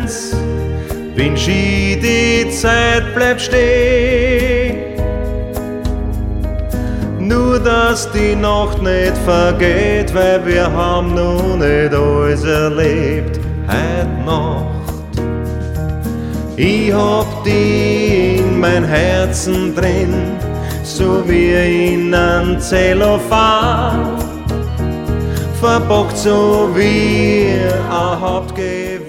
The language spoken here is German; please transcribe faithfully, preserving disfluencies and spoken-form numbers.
Wenn's wünsch ich, die Zeit bleibt stehen. Nur, dass die Nacht nicht vergeht, weil wir haben noch nicht alles erlebt. Heut Nacht, ich hab die in mein Herzen drin, so wie in einem Zellophan, verpackt so wie ein Hauptgewinn.